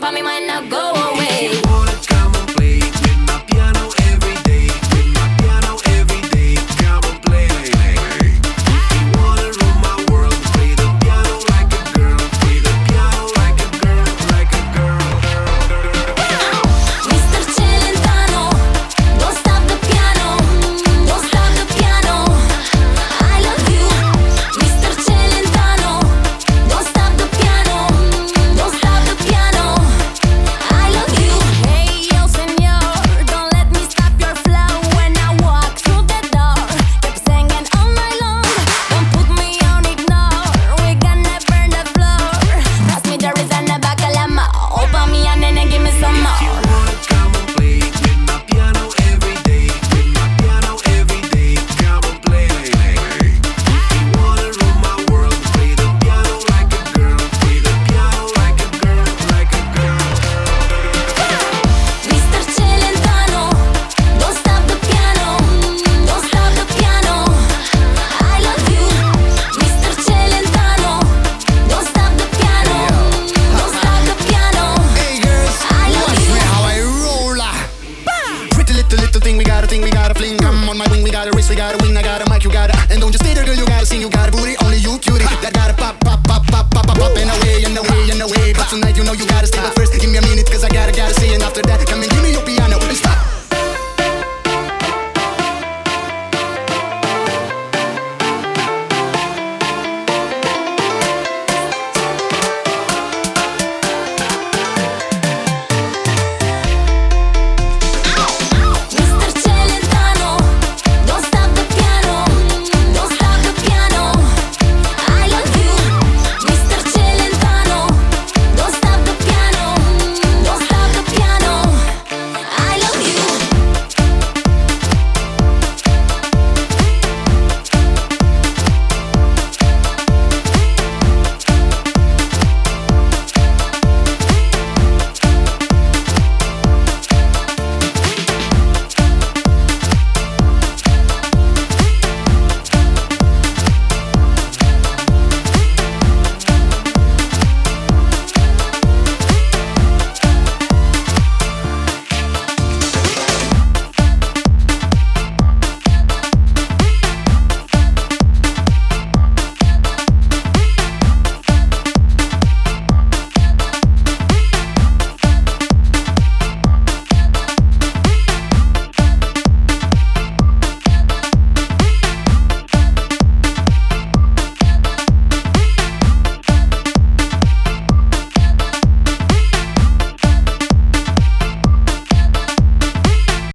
on me mind now, go away. If you wanna come and play with my piano every day, with my piano every day, come and play. If you wanna rule my world, play the piano like a girl, play the piano like a girl, like a girl. Mr. Celentano, don't stop the piano, don't stop the piano. I love you, Mr. Celentano, don't stop the piano, don't stop the piano. I love you. Hey yo, senor, don't let me stop your flow when I walk through the door. Keep singing all night long, don't put me on ignore. We gonna burn the floor. Pass me the reason the bacalama. Open me and then give me some If you more. wanna come and play with my piano every day, with my piano every day, come and play. If you wanna rule my world, play the piano like a girl, play the piano like a girl, like a girl. Mr. Celentano, don't stop the piano, don't stop the piano. I love you, Mr. Celentano, don't stop the piano, don't stop the piano. Hey girls, I love watch you. me how I roll. Pretty little thing, we gotta fling. Come on my wing, we gotta race, we gotta win. I got a mic, you gotta, and don't just stay there, girl, you gotta sing, you gotta booty. Only you, cutie, that gotta pop, pop, pop, pop, pop, pop, pop, and away, and away, and away. But tonight, you know you gotta stay, but first, give me a minute, cause I gotta say, and after that, come